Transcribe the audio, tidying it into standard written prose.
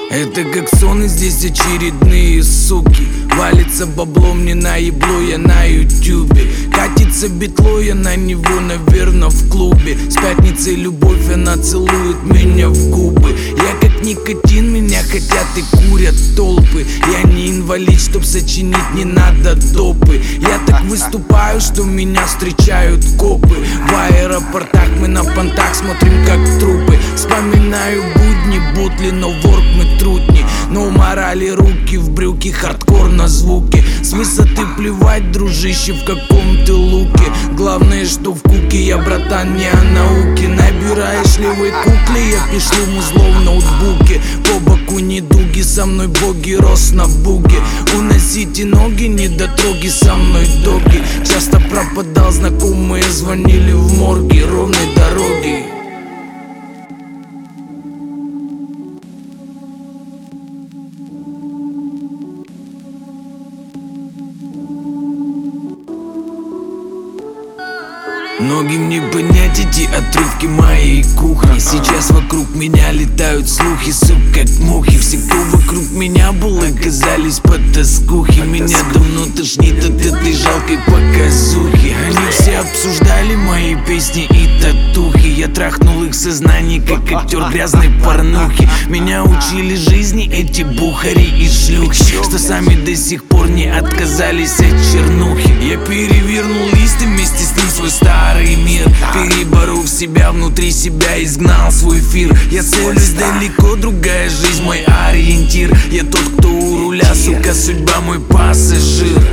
Это как сон, и здесь очередные суки. Валится бабло, мне наебло, я на ютюбе. Катится битло, я на него, наверно, в клубе. С пятницы любовь, она целует меня в губы. Я как никотин, меня хотят и курят толпы. Я не инвалид, чтоб сочинить, не надо допы. Я так выступаю, что меня встречают копы. В аэропортах мы на понтах смотрим как трупы. Вспоминаю будни, бутли, но ворк мы трудни. Но у морали руки в брюки, хардкор на звуке. С высоты плевать, дружище, в каком ты луке. Главное, что в куке я, братан, не о науке. Набираешь левой кукле, я пишу музло в ноутбуке. По боку недуги, со мной боги, рос на буге. Уносите ноги, недотроги, со мной доги. Часто пропадал, знакомые звонили в морге. Ровной дороги. Многим не понять эти отрывки моей кухни. Сейчас вокруг меня летают слухи, сука, как мухи. Все, кто вокруг меня был, оказались под тоскухи. Меня давно тошнит от этой жалкой показухи. Они все обсуждали мои песни и татухи. Я трахнул их сознание, как актер грязной порнухи. Меня учили жизни эти бухари и шлюхи, что сами до сих пор не отказались от чернухи. Я перевернул лист и вместе с ним свой старый мир. Переборов себя, внутри себя изгнал свой эфир. Я целюсь далеко, другая жизнь мой ориентир. Я тот, кто у руля, сука, судьба мой пассажир.